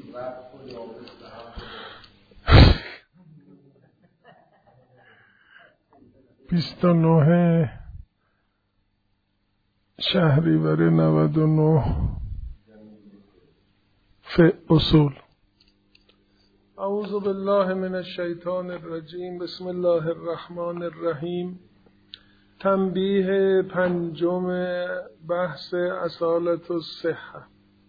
(29 شهریور 99) فی اصول. اعوذ بالله من الشیطان الرجیم. بسم الله الرحمن الرحیم. تنبیه پنجم بحث اصالت الصحه.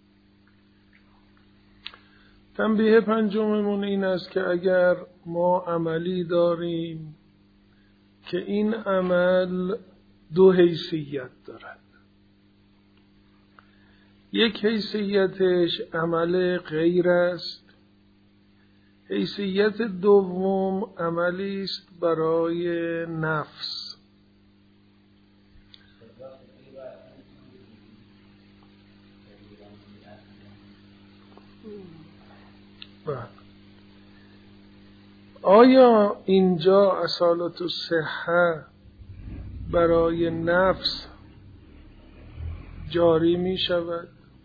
تنبیه پنجممون این است که اگر ما عملی داریم که این عمل دو حیثیت دارد، یک حیثیتش عمل غیر است، حیثیت دوم عملی است برای نفس. آیا اینجا اصالت الصحه برای نفس جاری می شود؟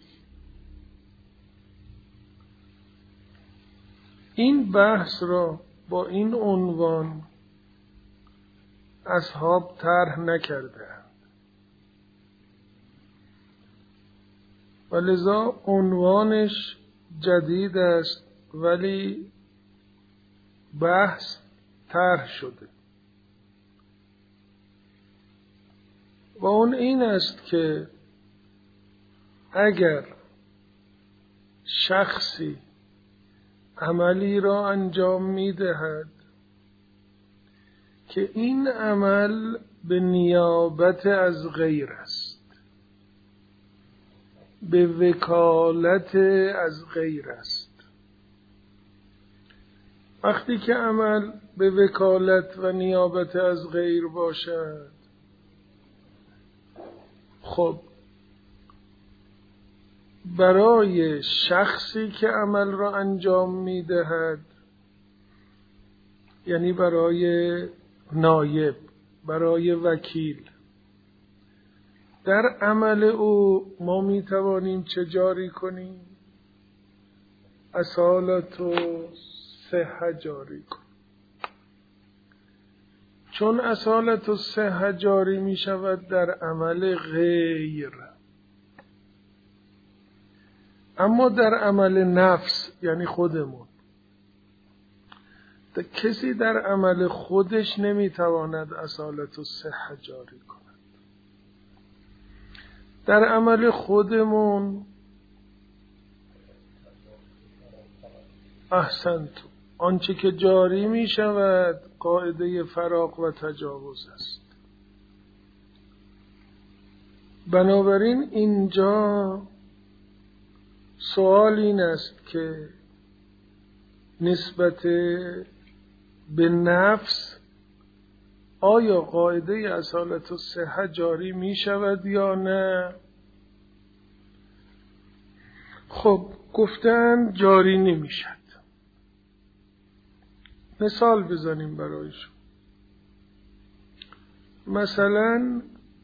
این بحث را با این عنوان اصحاب طرح نکردند و لذا عنوانش جدید است، ولی بحث طرح شده و اون این است که اگر شخصی عملی را انجام می دهد که این عمل به نیابت از غیر است، به وکالت از غیر است، وقتی که عمل به وکالت و نیابت از غیر باشد، خب برای شخصی که عمل را انجام می دهد، یعنی برای نایب، برای وکیل، در عمل او ما می توانیم چه جاری کنیم؟ اصالت و صحه جاری کنیم. چون اصالت و صحه جاری می شود در عمل غیر، اما در عمل نفس یعنی خودمون، کسی در عمل خودش نمیتواند اصالت و صحه جاری کند. در عمل خودمون احسنتم، آنچه که جاری می شود قاعده فراق و تجاوز است. بنابراین اینجا سوال این است که نسبت به نفس آیا قاعده اصالت الصحه جاری می شود یا نه؟ خب گفتن جاری نمی شد. مثال بزنیم برایشون. مثلا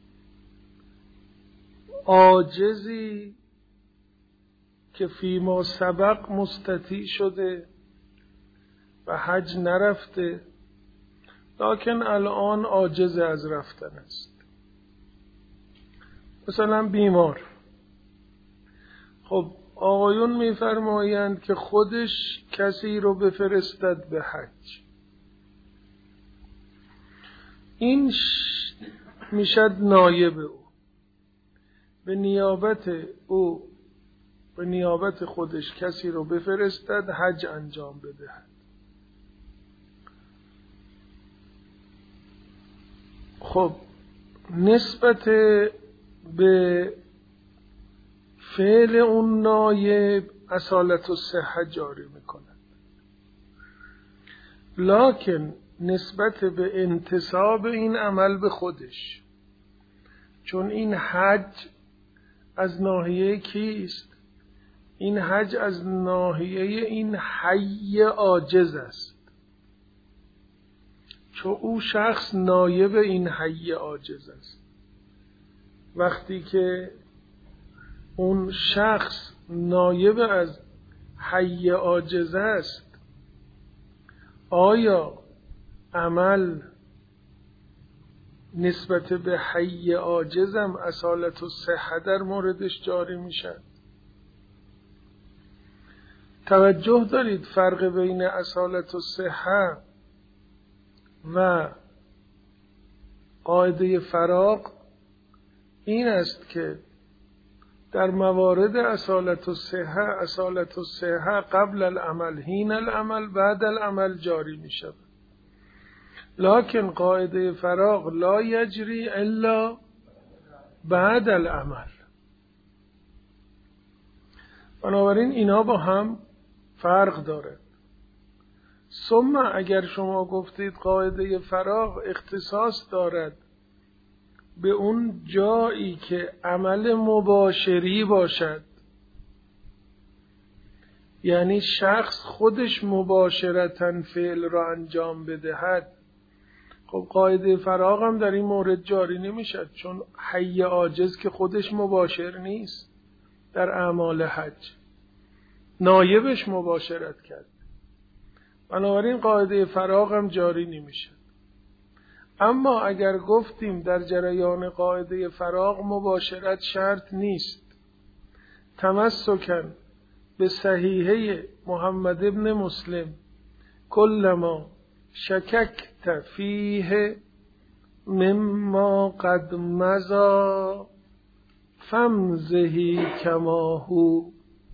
عاجزی که فیما سبق مستطیع شده و حج نرفته، لکن الان عاجز از رفتن است، مثلا بیمار. خب آقایون میفرمایند که خودش کسی رو بفرستد به حج، این میشد نایب او، به نیابت او، به نیابت خودش کسی رو بفرستد حج انجام بدهد. خب نسبت به فعل اون نایب اصالت الصحه جاری میکند، لکن نسبت به انتساب این عمل به خودش، چون این حج از ناحیه کیست؟ این حج از ناحیه این حی عاجز است، چون او شخص نایب این حی عاجز است. وقتی که اون شخص نایب از حی عاجز است، آیا عمل نسبت به حی عاجزم اصالت الصحه در موردش جاری میشه؟ توجه دارید فرق بین اصالت الصحه و قاعده فراغ این است که در موارد اصالت الصحه قبل العمل حین العمل بعد العمل جاری می شود، لکن قاعده فراغ لا یجری الا بعد العمل. بنابراین اینا با هم فرق داره. ثم اگر شما گفتید قاعده فراغ اختصاص دارد به اون جایی که عمل مباشری باشد، یعنی شخص خودش مباشرتاً فعل را انجام بدهد، خب قاعده فراغ هم در این مورد جاری نمیشد، چون حی عاجز که خودش مباشر نیست در اعمال حج، نایبش مباشرت کرد، بنابراین قاعده فراغ هم جاری نمیشد. اما اگر گفتیم در جریان قاعده فراغ مباشرت شرط نیست، تمسکاً به صحیحه محمد ابن مسلم کلما شککت فیه مما قد مضی فامضه کما هو،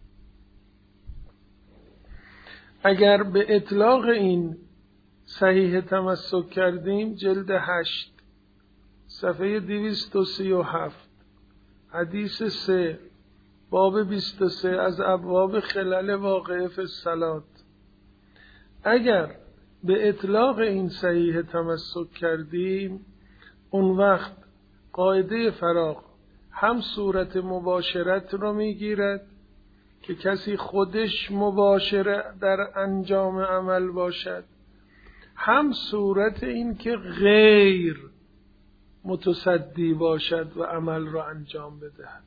اگر به اطلاق این صحیح تمسک کردیم، جلد 8 صفحه 237 حدیث 3 باب 23 از ابواب خلل واقعه فی الصلاة، اگر به اطلاق این صحیح تمسک کردیم، اون وقت قاعده فراغ هم صورت مباشرت رو میگیرد که کسی خودش مباشر در انجام عمل باشد، هم صورت این که غیر متصدی باشد و عمل را انجام بدهد.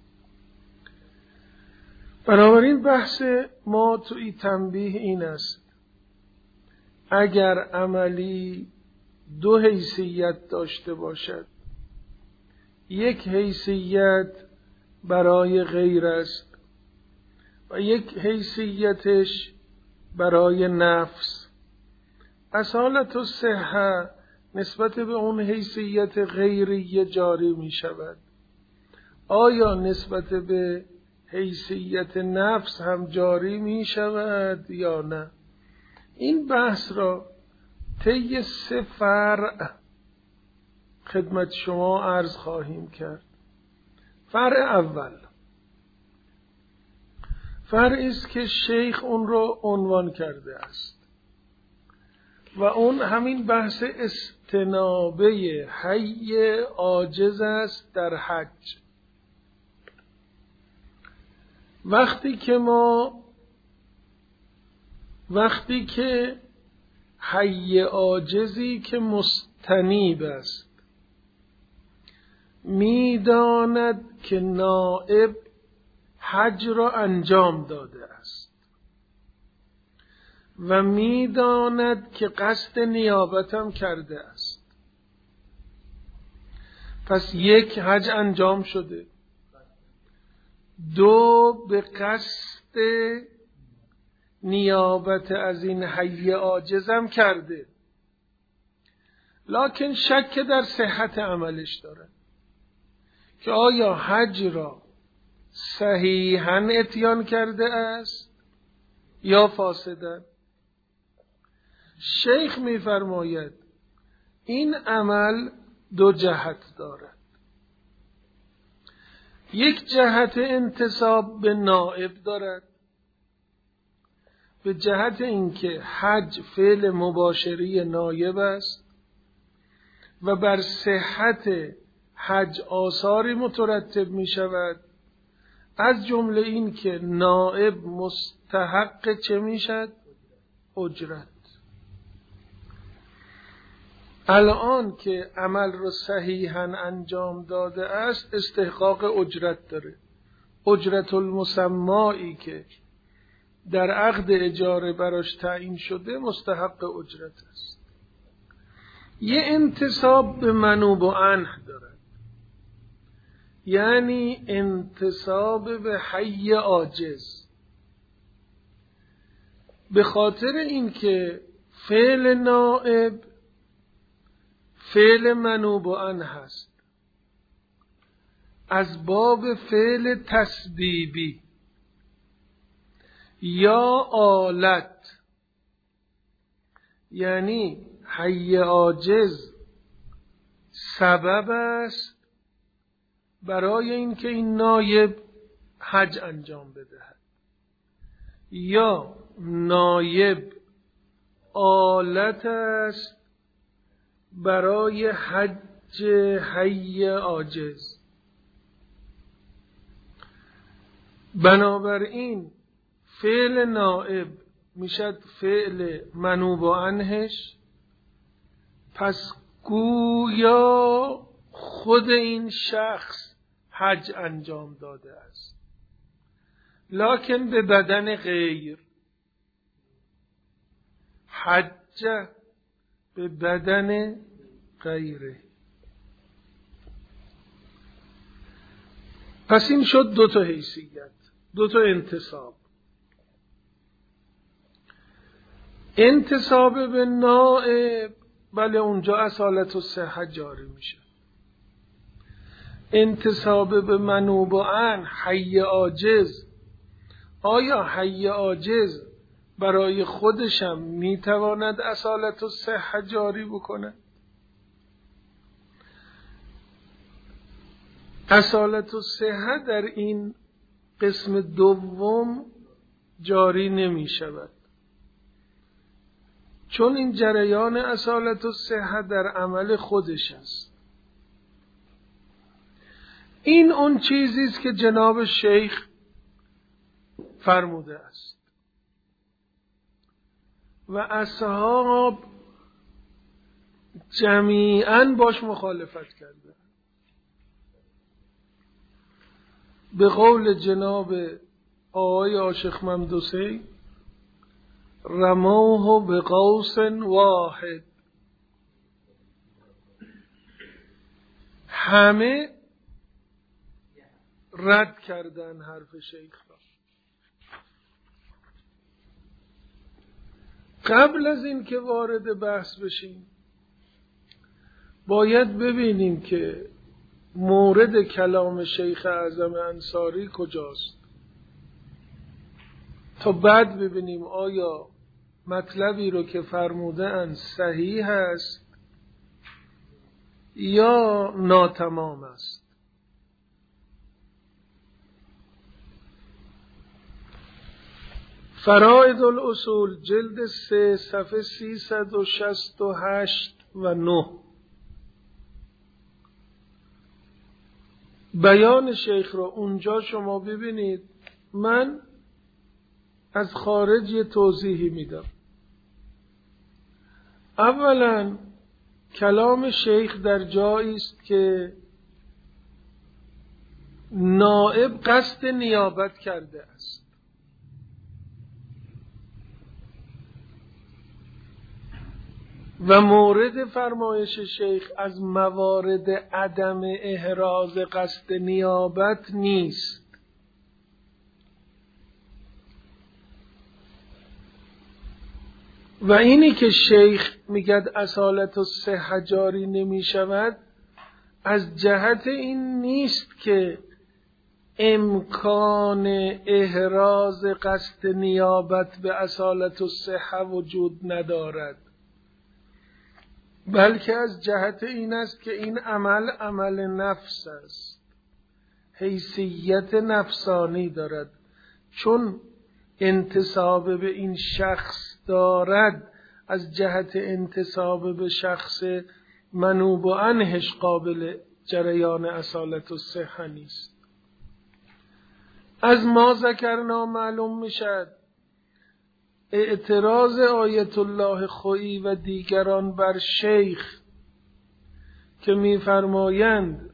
بنابراین بحث ما توی تنبیه این است، اگر عملی دو حیثیت داشته باشد، یک حیثیت برای غیر است و یک حیثیتش برای نفس، اصالت الصحه نسبت به اون حیثیت غیری جاری می شود. آیا نسبت به حیثیت نفس هم جاری می شود یا نه؟ این بحث را طی 3 فرع خدمت شما عرض خواهیم کرد. فرع اول فرعی است که شیخ اون رو عنوان کرده است و اون همین بحث استنابه حی عاجز است در حج. وقتی که حی عاجزی که مستنیب است میداند که نائب حج را انجام داده است و میداند که قصد نیابتم کرده است، پس 1 حج انجام شده، 2 به قصد نیابت از این حی عاجزم کرده، لکن شک در صحت عملش داره که آیا حج را صحیحاً اتیان کرده است یا فاسداً. شیخ می‌فرماید این عمل 2 جهت دارد، یک جهت انتساب به نائب دارد، به جهت اینکه حج فعل مباشری نایب است و بر صحت حج آثاری مترتب می شود، از جمله این که نائب مستحق چه می شد؟ اجرت. الان که عمل رو صحیحاً انجام داده است استحقاق اجرت داره، اجرت المسمایی که در عقد اجاره براش تعیین شده مستحق اجرت است. یه انتساب به منوب و عنه دارد، یعنی انتساب به حی عاجز، به خاطر اینکه فعل نائب فعل منوب و عنه هست از باب فعل تسبیبی یا آلت، یعنی حی عاجز سبب است برای اینکه این نایب حج انجام بدهد، یا نایب آلت است برای حج حی عاجز. بنابراین فعل نائب میشد فعل منوب و عنهش، پس گویا خود این شخص حج انجام داده است، لکن به بدن غیر. حج به بدن غیره. پس این شد دو تا حیثیت، دو تا انتساب. انتساب به نائب، بله اونجا اصالت و صحه جاری میشه. انتساب به منوب و عنه حی عاجز، آیا حی عاجز برای خودشم میتواند اصالت و صحه جاری بکنه؟ اصالت و صحه در این قسم دوم جاری نمی شود، چون این جریان اصالت و صحه در عمل خودش است. این اون چیزی است که جناب شیخ فرموده است و اصحاب جمیعاً باش مخالفت کرده. به قول جناب آقای عاشق ممدوسی، رموه به قوس واحد، همه رد کردن حرف شیخ را. قبل از این که وارد بحث بشیم باید ببینیم که مورد کلام شیخ اعظم انصاری کجاست، تا بعد ببینیم آیا مطلبی رو که فرمودن صحیح است یا ناتمام است. فرائض الاصول جلد 3 صفحه 368 و 9 بیان شیخ را اونجا شما ببینید. من از خارج یه توضیحی میدم. اولا کلام شیخ در جایی است که نائب قصد نیابت کرده است، و مورد فرمایش شیخ از موارد عدم احراز قصد نیابت نیست. و اینی که شیخ میگد اصالت و صحه جاری نمی شود از جهت این نیست که امکان احراز قصد نیابت به اصالت و صحه وجود ندارد، بلکه از جهت این است که این عمل عمل نفس است، حیثیت نفسانی دارد. چون انتساب به این شخص دارد، از جهت انتساب به شخص منوب و عنهش قابل جریان اصالت و صحه نیست. از ما ذکرنا معلوم میشد اعتراض آیت الله خویی و دیگران بر شیخ که می‌فرمایند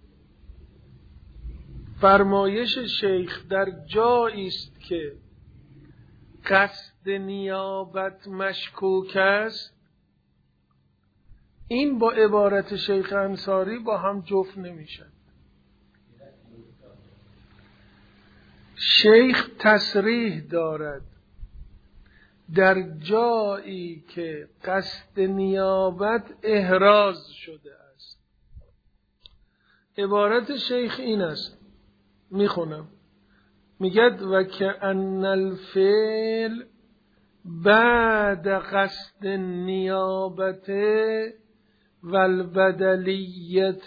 فرمایش شیخ در جایی است که قصد نیابت مشکوک است، این با عبارت شیخ انصاری با هم جفت نمیشن. شیخ تصریح دارد در جایی که قصد نیابت احراز شده است. عبارت شیخ این است، میخونم، میگد و که ان الفعل بعد قصد نیابت والبدلیت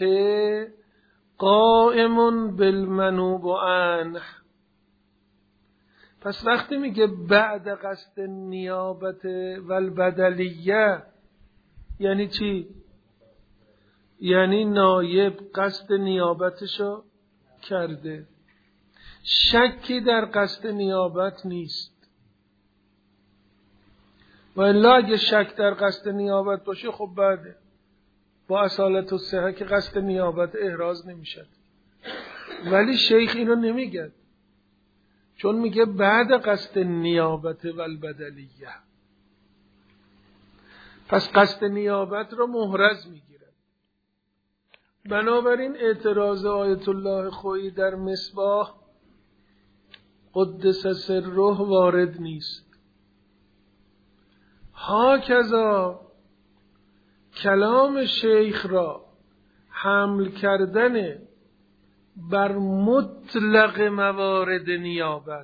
قائم بالمنوب عنه. پس وقتی میگه بعد قصد نیابت والبدلیه یعنی چی؟ یعنی نایب قصد نیابتشو کرده، شکی در قصد نیابت نیست. و الا اگه شک در قصد نیابت باشه خب بعده با اصالت و صحه که قصد نیابت احراز نمیشد. ولی شیخ اینو نمیگه، چون میگه بعد قصد نیابت والبدلیه، پس قصد نیابت رو محرز میگیره. بنابراین اعتراض آیت الله خویی در مصباح قدس سره وارد نیست. هاکذا کلام شیخ را حمل کردن بر مطلق موارد نیابت،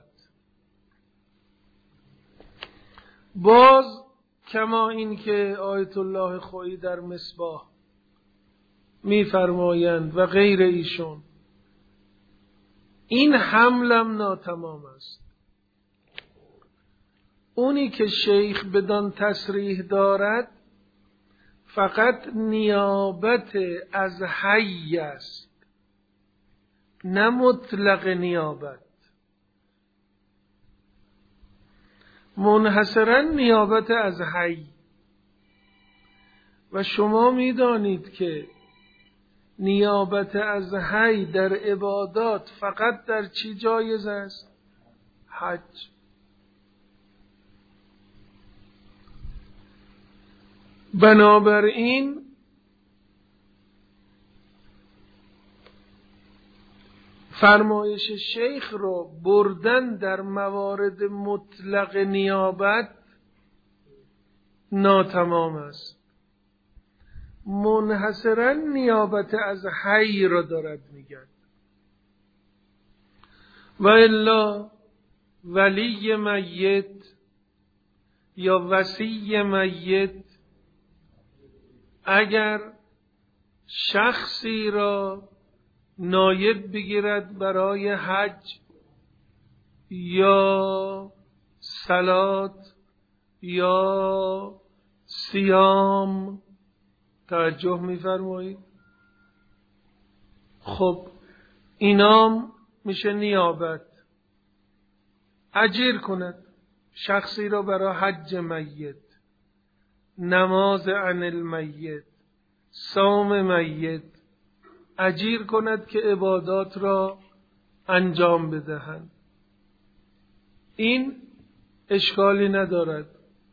باز کما این که آیت الله خویی در مصباح می‌فرمایند و غیر ایشون، این حملم ناتمام است. اونی که شیخ بدان تصریح دارد فقط نیابت از حی است، نه مطلق نیابت. منحصرا نیابت از حی. و شما میدانید که نیابت از حی در عبادات فقط در چی جایز است؟ حج. بنابراین فرمایش شیخ رو بردن در موارد مطلق نیابت ناتمام است. منحصرا نیابت از حی رو دارد میگن. و الا ولی میت یا وصی میت اگر شخصی را نایب بگیرد برای حج یا صلات یا صیام، توجه می‌فرمایید؟ خب اینام میشه نیابت. اجیر کند شخصی را برای حج میت، نماز عن المیت، صوم میت، اجیر کند که عبادات را انجام بدهند. این اشکالی ندارد.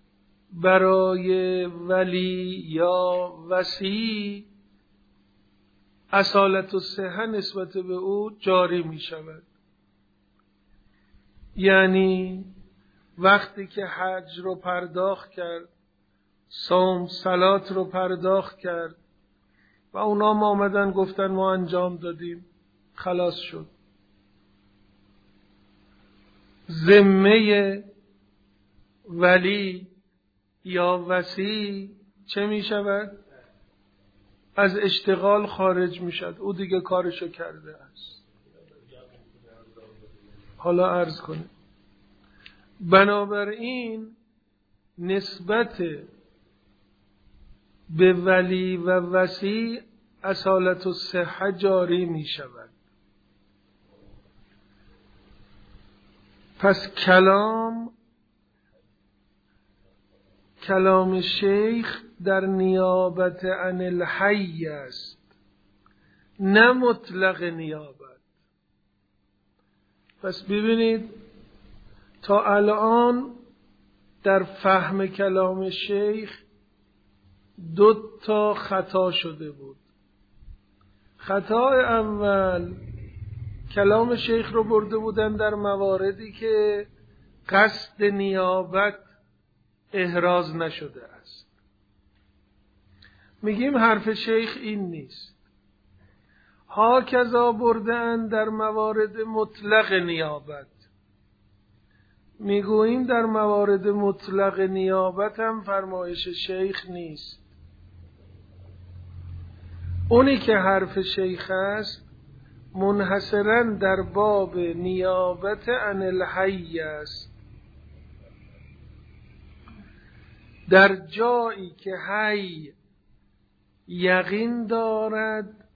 برای ولی یا وصی اصالت و صحه نسبت به او جاری می شود. یعنی وقتی که حج رو پرداخت کرد، صوم صلات رو پرداخت کرد و اونا آمدن گفتن ما انجام دادیم، خلاص شد. ذمه ولی یا وصی چه می شود؟ از اشتغال خارج می شود. او دیگه کارشو کرده است. حالا عرض کنیم. بنابراین نسبت به ولی و وصی اصالت و صحه جاری می شود. پس کلام شیخ در نیابت عن الحی است، نه مطلق نیابت. پس ببینید تا الان در فهم کلام شیخ 2 خطا شده بود. خطا اول، کلام شیخ رو برده بودن در مواردی که قصد نیابت احراز نشده است. میگیم حرف شیخ این نیست. هاکذا بردن در موارد مطلق نیابت. میگوییم در موارد مطلق نیابت هم فرمایش شیخ نیست. اونی که حرف شیخ است منحصراً در باب نیابت عن الحی است. در جایی که حی یقین دارد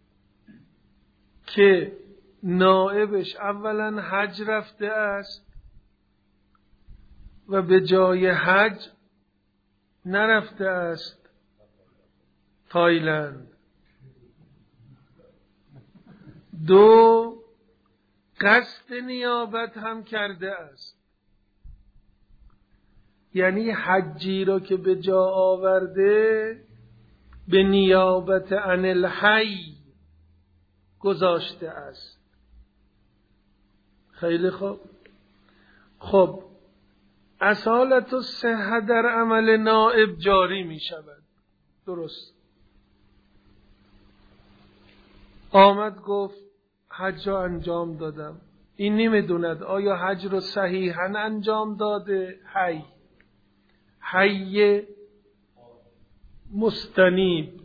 که نائبش اولا حج رفته است و به جای حج نرفته است تایلند. 2 قصد نیابت هم کرده است، یعنی حجی را که به جا آورده به نیابت عن الحی گذاشته است. خیلی خوب. خب اصالت الصحه در عمل نائب جاری می شود. درست. آمد گفت حج را انجام دادم. این نمیدوند آیا حج را صحیحاً انجام داده حی مستنیب.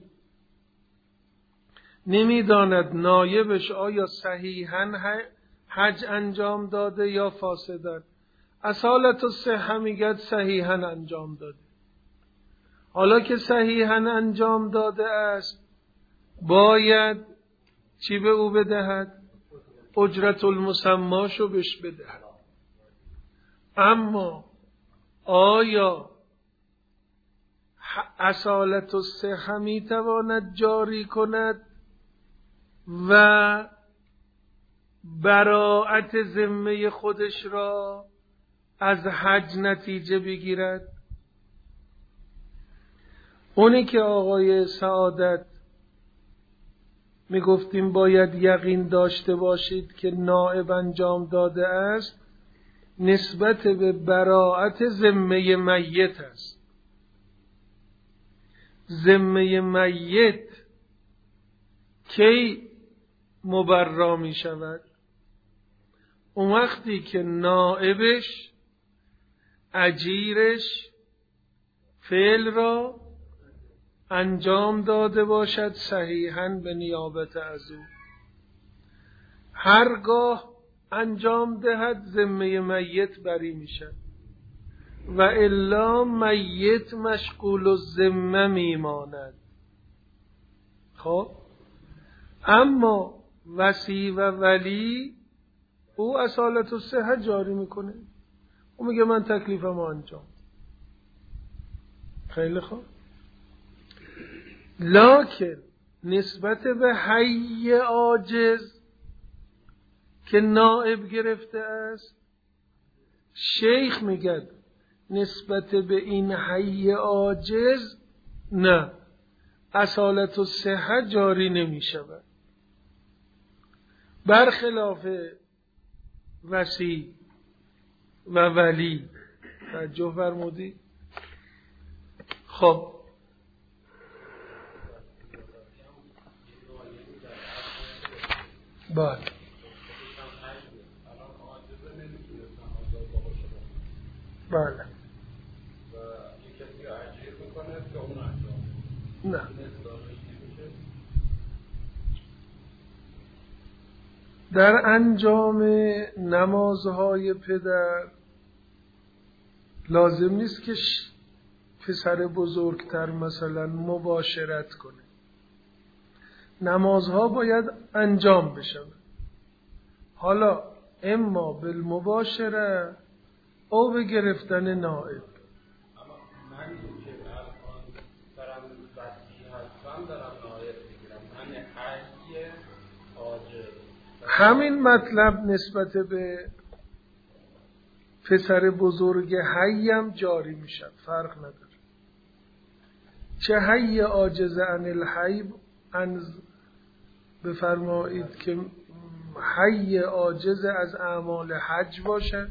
نمیداند نایبش آیا صحیحاً حج انجام داده یا فاسداً. اصالت الصحه میگه صحیحاً انجام داده. حالا که صحیحاً انجام داده است باید چی به او بدهد؟ اجرت المسماشو بهش بدهد. اما آیا اصالت الصحه میتواند جاری کند و براءت ذمه خودش را از حج نتیجه بگیرد؟ اونی که آقای سعادت میگفتیم باید یقین داشته باشید که نائب انجام داده است، نسبت به براءت ذمه میت است. ذمه میت کی مبرا می شود؟ اون وقتی که نائبش اجیرش فعل را انجام داده باشد صحیحاً به نیابت از او. هرگاه انجام دهد ذمه میت بری میشد و الا میت مشغول الذمه میماند. خب اما وصی و ولی او اصالت الصحه جاری میکنه. او میگه من تکلیفم انجام. خیلی خوب. لکن نسبت به حی عاجز که نائب گرفته است، شیخ میگه نسبت به این حی عاجز نه، اصالت الصحه جاری نمی شود، برخلاف وصی و ولی. توجه فرمودی؟ خب بله بله نه در انجام نمازهای پدر لازم نیست که پسر بزرگتر مثلا مباشرت کنه. نمازها باید انجام بشه. حالا اما بالمباشره او به گرفتن نائب. اما من که الان دارم وصی هستم دارم نائب بگیرم، من حی عاجز. همین مطلب نسبت به پسر بزرگ حیم جاری میشد، فرق نداره. چه حی عاجز عن الحی بفرمایید که حی عاجز از اعمال حج باشد،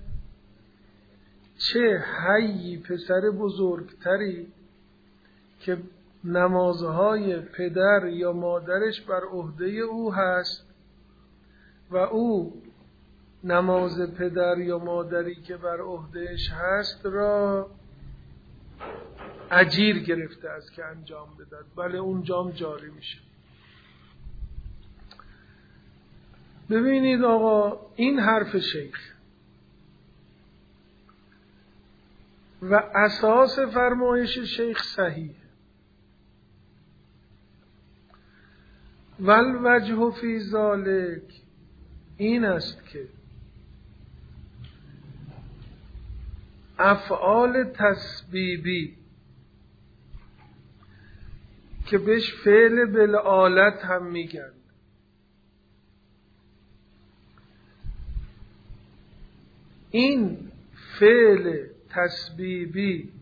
چه حی پسر بزرگتری که نمازهای پدر یا مادرش بر عهده او هست و او نماز پدر یا مادری که بر عهدهش هست را اجیر گرفته است که انجام بدهد، بله اونجام جاری میشه. ببینید آقا، این حرف شیخ و اساس فرمایش شیخ صحیح. والوجه فی ذالک این است که افعال تسبیبی که بهش فعل بالآلت هم میگن، این فعل تسبیبی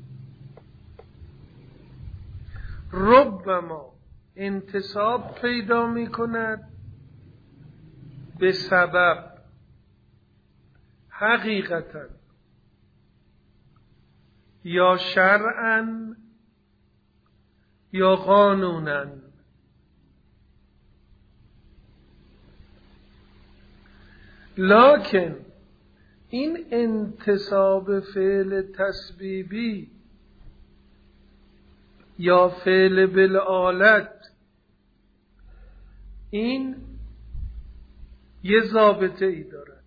ربما انتساب پیدا می کند به سبب حقیقتا یا شرعا یا قانونا. لکن این انتساب فعل تسبیبی یا فعل بالآلت این یه ضابطه ای دارد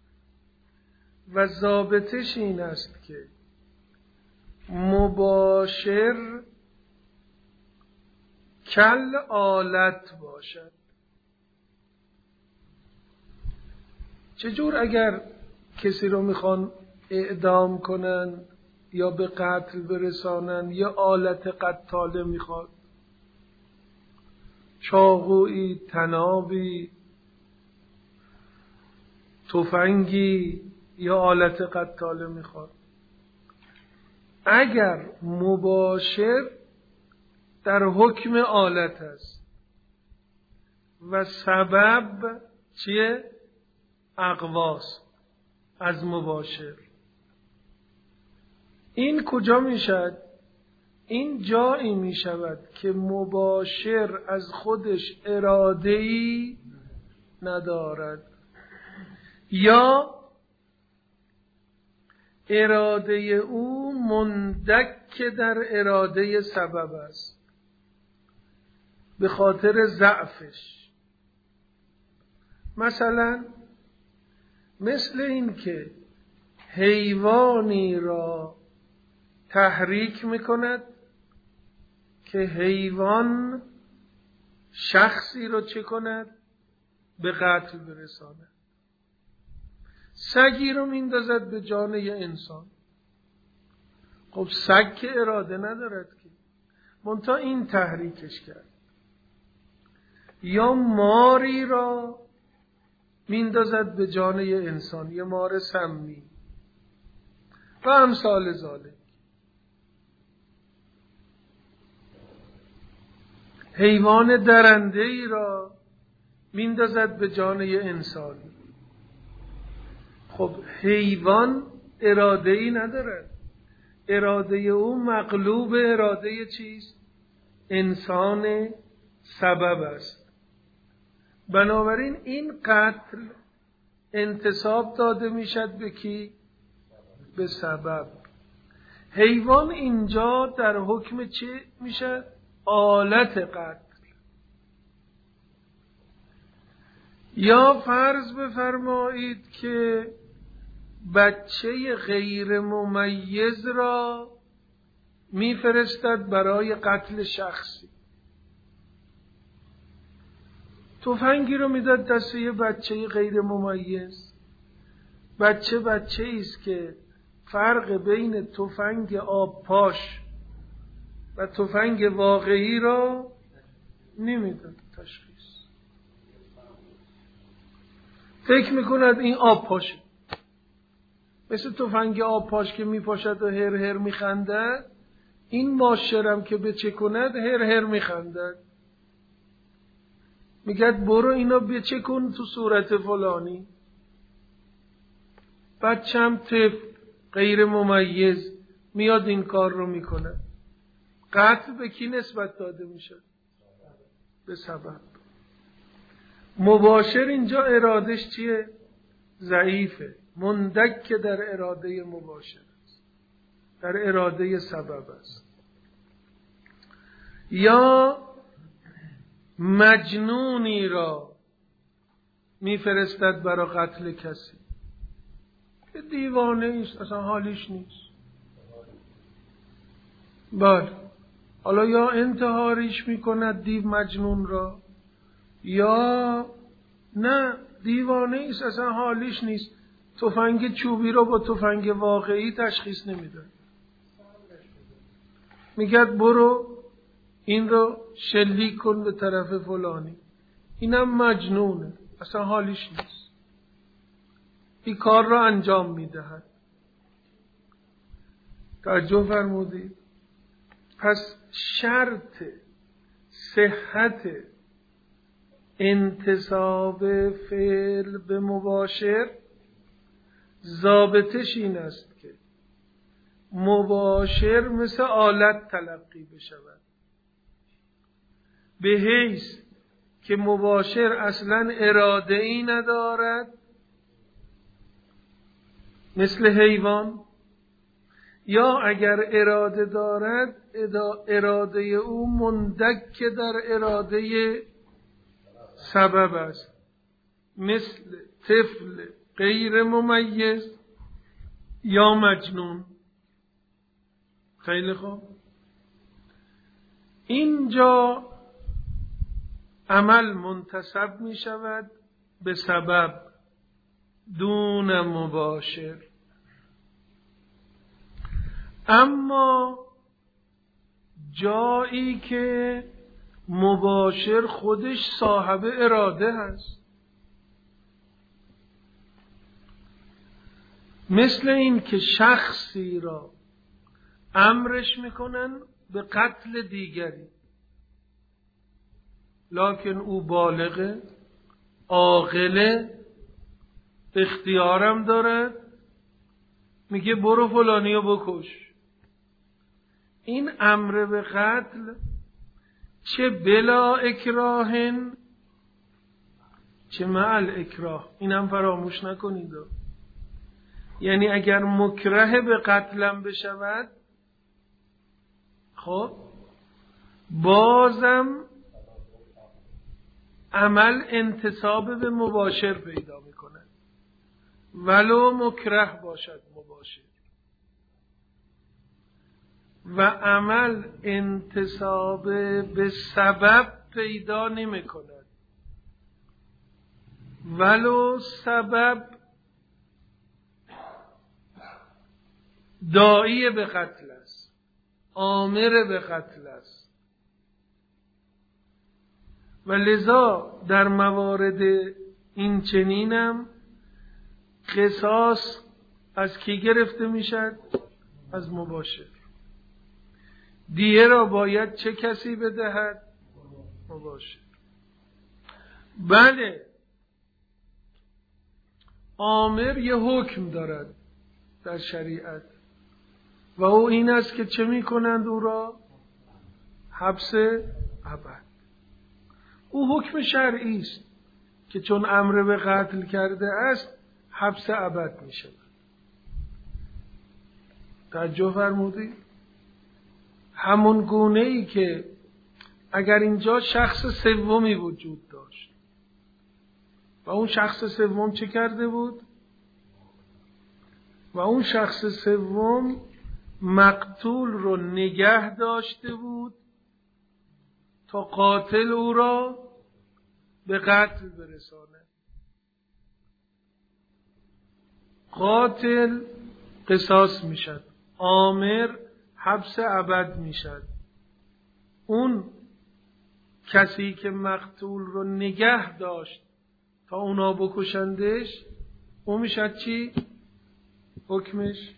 و ضابطش این است که مباشر کل آلت باشد. چجور اگر کسی رو میخوان اعدام کنن یا به قتل برسانن، یه آلت قتاله میخواد، چاقویی، تنابی، تفنگی یا آلت قتاله میخواد. اگر مباشر در حکم آلت است و سبب چیه؟ اقواس از مباشر. این کجا میشد؟ این جایی میشود که مباشر از خودش اراده‌ای ندارد یا اراده او مندک در اراده سبب است به خاطر ضعفش. مثلا مثل این که حیوانی را تحریک میکند که حیوان شخصی را چه کند؟ به قتل برساند. سگی رو میندازد به جان یه انسان. خب سگ که اراده ندارد که، منتها این تحریکش کرد. یا ماری را میندازد به جان یه انسان، یه مار سمی و امثال ذالک. حیوان درنده ای را میندازد به جان یه انسان. خب حیوان اراده ای ندارد، اراده او مغلوب اراده چیست؟ انسان سبب است. بنابراین این قتل انتساب داده میشد به کی؟ به سبب. حیوان اینجا در حکم چی میشد؟ آلت قتل. یا فرض بفرمایید که بچه غیر ممیز را میفرستد برای قتل شخصی. تفنگی رو میداد دست یه بچه غیر ممیز. بچه ایست که فرق بین تفنگ آب پاش و تفنگ واقعی را نمیداد تشخیص. فکر میکند این آب پاشه، مثل تفنگ آب پاش که میپاشد و هر هر میخندد، این ماشرم که بچه کند هر هر میخندد. میگد برو اینا بچه کن تو صورت فلانی. بچم طفل غیر ممیز میاد این کار رو میکنه. قتل به کی نسبت داده میشه؟ به سبب. مباشر اینجا ارادش چیه؟ ضعیفه، مندک در اراده مباشر است، در اراده سبب است. یا مجنونی را میفرستد برای قتل کسی که دیوانه است، اصلا حالیش نیست. بله، حالا یا انتحاریش میکند دیو مجنون را، یا نه دیوانه است، اصلا حالیش نیست. تفنگ چوبی رو با تفنگ واقعی تشخیص نمیده. میگد برو این رو شلیک کن به طرف فلانی. اینم مجنونه، اصلا حالیش نیست، این کار را انجام میدهد. توجه فرمودید؟ پس شرط صحت انتساب فعل به مباشر ضابطش این است که مباشر مثل آلت تلقی بشود، به حیث که مباشر اصلا اراده ای ندارد مثل حیوان، یا اگر اراده دارد اراده او مندک در اراده سبب است، مثل طفل غیر ممیز یا مجنون. خیلی خوب، اینجا عمل منتسب می شود به سبب دون مباشر. اما جایی که مباشر خودش صاحب اراده هست، مثل این که شخصی را امرش میکنن به قتل دیگری، لکن او بالغه، عاقله، اختیارم دارد، میگه برو فلانیو بکش. این امر به قتل چه بلا اکراهن چه مع الاکراه، اینم فراموش نکنید. یعنی اگر مکره به قتلم بشود، خب بازم عمل انتساب به مباشر پیدا میکنه، ولو مکره باشد مباشر، و عمل انتساب به سبب پیدا نمی کند، ولو سبب داعی به قتل است، آمر به قتل است. و لذا در موارد این چنینم قصاص از کی گرفته میشد؟ از مباشر. دیه را باید چه کسی بدهد؟ مباشر. بله، آمر یه حکم دارد در شریعت و او این است که چه میکنند او را؟ حبس ابد. او حکم شرعی است که چون امر به قتل کرده است حبس ابد می شود. توجه فرمودید؟ همون گونه ای که اگر اینجا شخص سومی وجود داشت و اون شخص سوم چه کرده بود؟ و اون شخص سوم مقتول رو نگه داشته بود تا قاتل او را به قتل برسانه. قاتل قصاص میشد، آمر حبس ابد میشد. اون کسی که مقتول رو نگه داشت تا اونا بکشندش، اون میشد چی؟ حکمش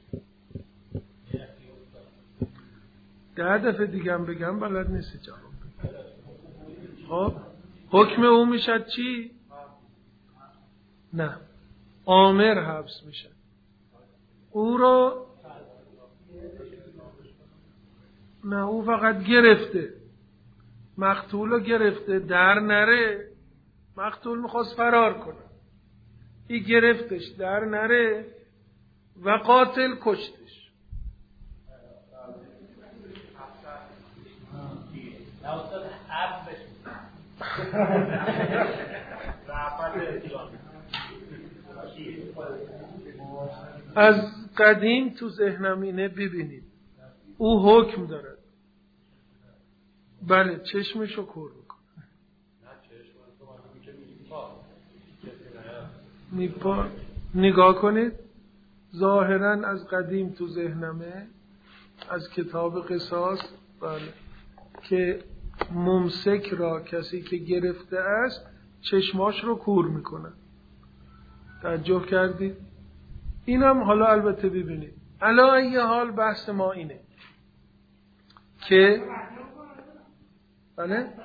10 دفعه دیگه هم بگم بلد نیست جواب بده. خب حکم او میشد چی؟ نه، آمر حبس میشد. او رو نه، او فقط گرفته، مقتول رو گرفته، در نره. مقتول میخواست فرار کنه، این گرفتش در نره و قاتل کشتش. از قدیم تو ذهنم اینه، ببینید او حکم داره. بله چشمشو کور میکنه، نگاه کنید. ظاهرا از قدیم تو ذهنمه، از کتاب قصاص، بله، که ممسک را کسی که گرفته است چشماش رو کور میکنه. تعجب کردید؟ اینم حالا البته ببینید، علا ای حال بحث ما اینه که بله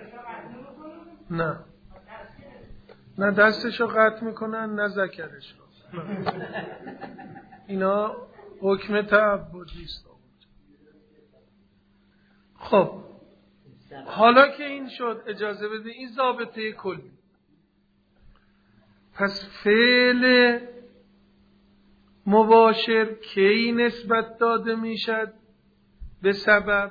نه دستشو قطع میکنن نه ذکرشو، اینا حکم تعبدی است. خب حالا که این شد، اجازه بده این ضابطه کلی. پس فعل مباشر کی نسبت داده میشد به سبب؟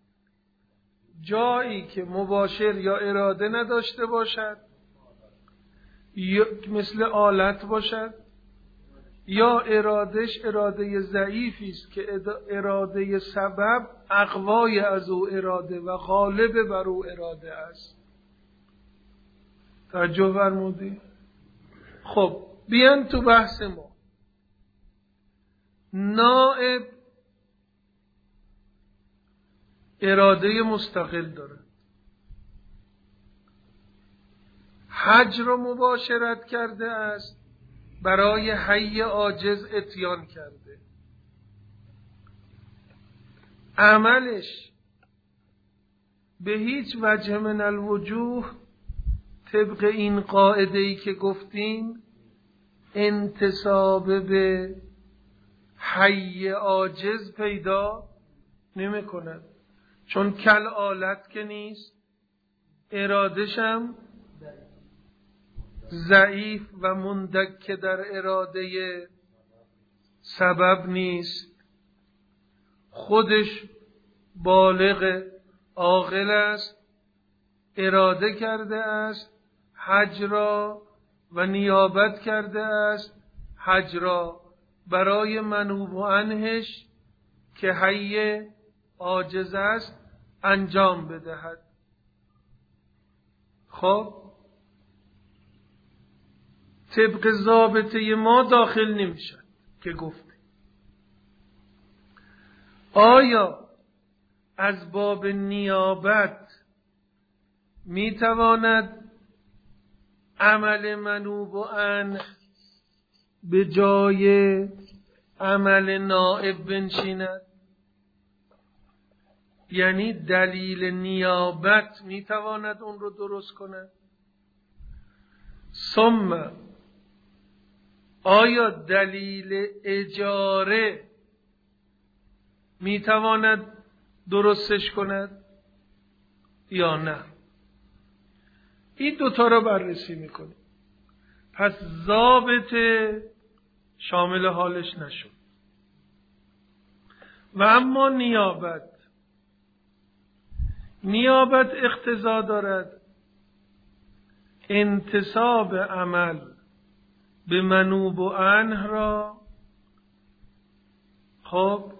جایی که مباشر یا اراده نداشته باشد، یا مثل آلت باشد، یا ارادش اراده ضعیفی است که اراده سبب اقوای از او اراده و غالب بر او اراده است. توجه فرمودی؟ خب بیان تو بحث ما. نائب اراده مستقل داره، حج رو مباشرت کرده است، برای حی عاجز اتیان کرده. عملش به هیچ وجه من الوجوه طبق این قاعده‌ای که گفتیم انتساب به حی عاجز پیدا نمی کند، چون کل آلت که نیست، ارادش هم ضعیف و مندک در اراده سبب نیست. خودش بالغ عاقل است، اراده کرده است حج را و نیابت کرده است حج را برای منوب عنهش که حی عاجز است انجام بدهد. خب طبق ضابطه ما داخل نمیشه که گفته. آیا از باب نیابت میتواند عمل منوب عنه به جای عمل نائب بنشیند؟ یعنی دلیل نیابت میتواند اون رو درست کند؟ ثم آیا دلیل اجاره میتواند درستش کند یا نه؟ این دوتا رو بررسی میکنیم. پس ضابطه شامل حالش نشد. و اما نیابت اقتضا دارد انتساب عمل به منوب عنه را. خب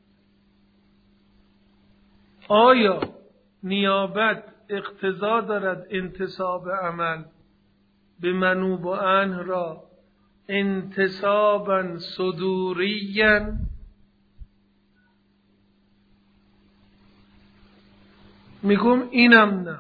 آیا نیابت اقتضا دارد انتساب عمل به منوب عنه را انتسابا صدوریا؟ میگم اینم نه،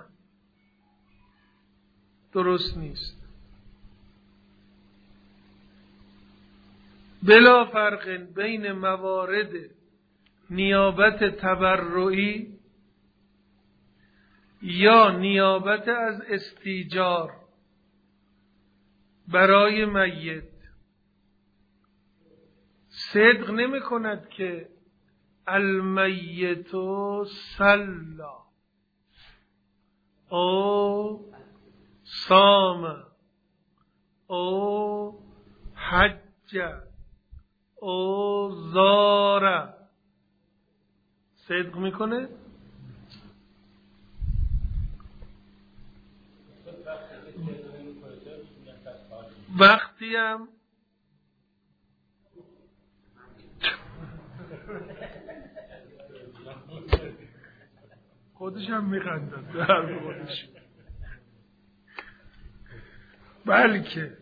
درست نیست. بلا فرق بین موارد نیابت تبرعی یا نیابت از استیجار برای میت صدق نمی کند که المیت صلا او صام او حج او زار صدق میکنه؟ وقتی هم خودش هم میخندد در خودش، بلکه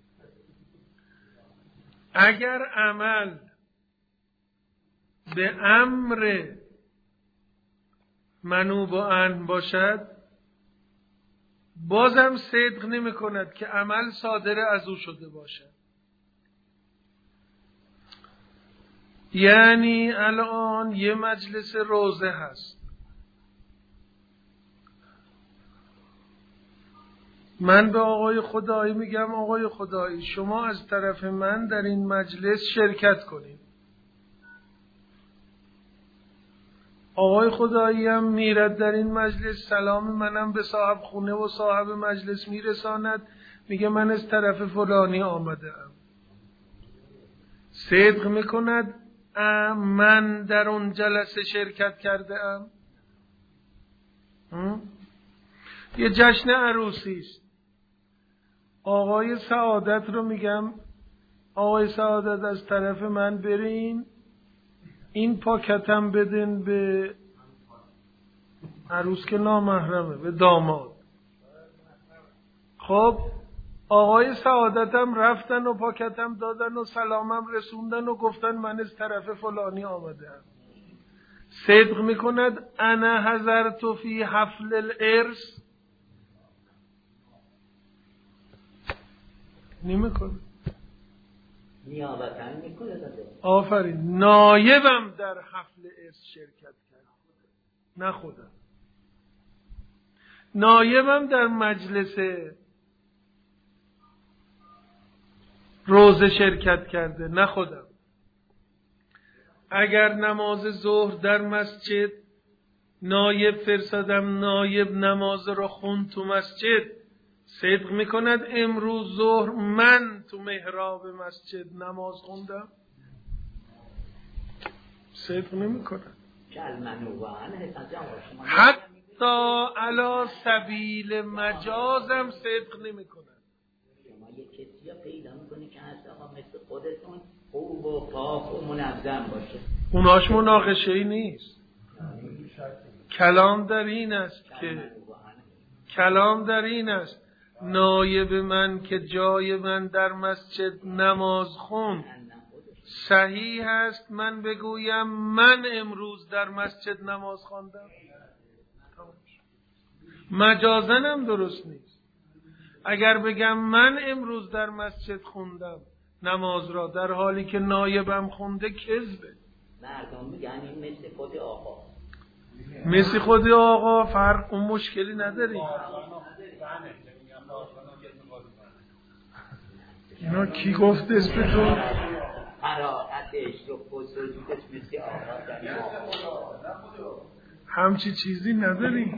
اگر عمل به امر منوب عنه باشد بازم صدق نمی کند که عمل صادر از او شده باشد. یعنی الان یه مجلس روزه هست، من به آقای خدایی میگم آقای خدایی شما از طرف من در این مجلس شرکت کنید. آقای خدایی هم میرد در این مجلس، سلام منم به صاحب خونه و صاحب مجلس میرساند، میگه من از طرف فلانی آمده ام. صدق میکند من در اون جلسه شرکت کرده ام؟ یه جشن عروسی است، آقای سعادت رو میگم آقای سعادت از طرف من برین این پاکتم بدین به عروس که نامحرمه، به داماد. خب آقای سعادتم رفتن و پاکتم دادن و سلامم رسوندن و گفتن من از طرف فلانی آمدم. صدق میکند انا حضرت فی حفل الارث؟ نمیکنه. نیابتاً میکنه داده. آفرین. نایبم در حفل ارث شرکت کرد، نه خودم. نایبم در مجلس روزه شرکت کرده، نه خودم. اگر نماز ظهر در مسجد نایب فرستادم، نایب نماز رو خوند تو مسجد، صدق میکند امروز ظهر من تو محراب مسجد نماز خوندم؟ صدق نمیکند. حتی علی سبیل مجازم صدق نمیکند. شما یه کسی پیدا میکنی که اصلا مثل خودتون خوب و پاک و منظم باشه، اوناش مناقشه ای نیست. کلام در این است نایب من که جای من در مسجد نماز خوند صحیح است من بگویم من امروز در مسجد نماز خواندم؟ مجازنم درست نیست. اگر بگم من امروز در مسجد خوندم نماز را در حالی که نایبم خونده کذبه. مردم میگن این مثل خود آقا، مثل خود آقا فرق اون مشکلی نداریم. اینا کی گفت اسم تو؟ قرائتش و خصوصیتش مثل آقا همچی چیزی نداریم.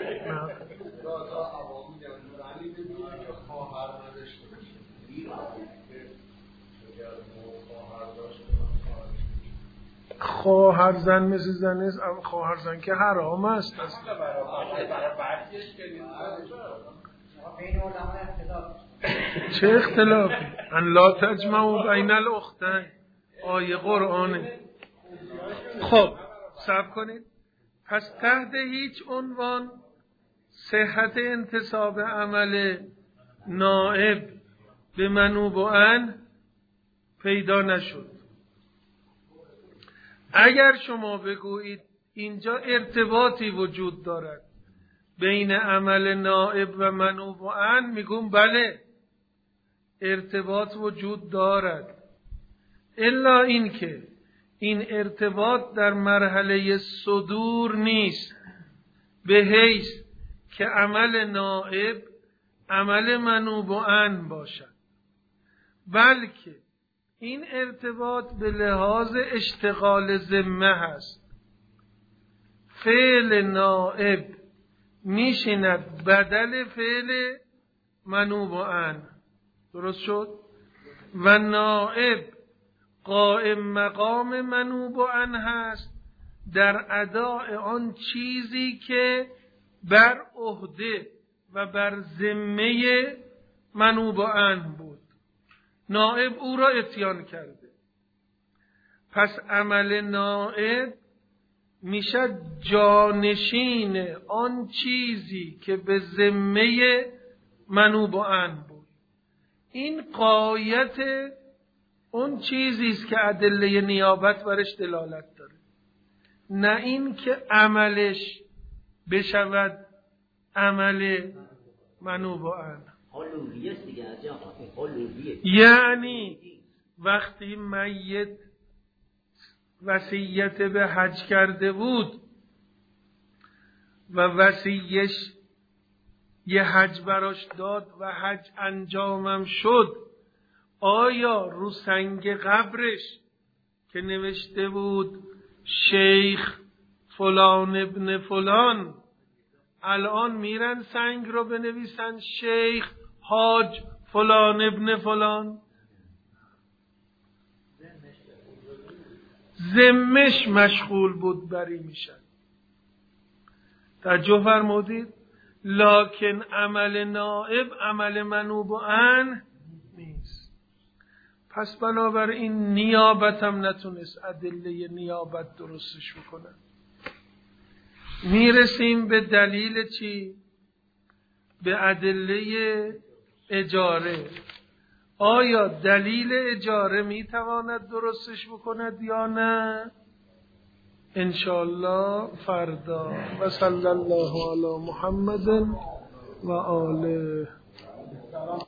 خواهر زن مثل زن است، خواهر زن که حرام است. چه اختلافی؟ ان لا تجمعوا بین الاختین، آیه قرآنه. خب صبر کنید. پس تحت هیچ عنوان صحت انتساب عمل نائب به منوب عنه پیدا نشد. اگر شما بگویید اینجا ارتباطی وجود دارد بین عمل نائب و منوب عنه، میگم بله ارتباط وجود دارد. الا این که این ارتباط در مرحله صدور نیست، به حیث که عمل نائب عمل منوب عنه باشد، بلکه این ارتباط به لحاظ اشتغال ذمه هست. فعل نائب میشیند بدل فعل منوب عنه، درست شد؟ و نائب قائم مقام منوب عنه هست در اداء آن چیزی که بر عهده و بر ذمه منوب عنه بود. نائب او را اتیان کرده، پس عمل نائب میشه جانشین آن چیزی که به ذمه منوب عنه بود. این غایت اون چیزی است که ادله نیابت برش دلالت داره، نه این که عملش بشود عمل منوب عنه. یعنی وقتی میت وصیت به حج کرده بود و وصیش یه حج براش داد و حج انجامم شد، آیا رو سنگ قبرش که نوشته بود شیخ فلان ابن فلان، الان میرن سنگ رو بنویسن شیخ حاج فلان ابن فلان؟ ذمش مشغول بود بری میشن. توجه فرمودید؟ لکن عمل نائب عمل منوب عنه نیست. پس بنابراین نیابت هم نتونست ادله نیابت درستش بکنن. میرسیم به دلیل چی؟ به ادله اجاره. آیا دلیل اجاره میتواند درستش بکند یا نه؟ انشاءالله فردا. و صلی الله علی محمد و آله.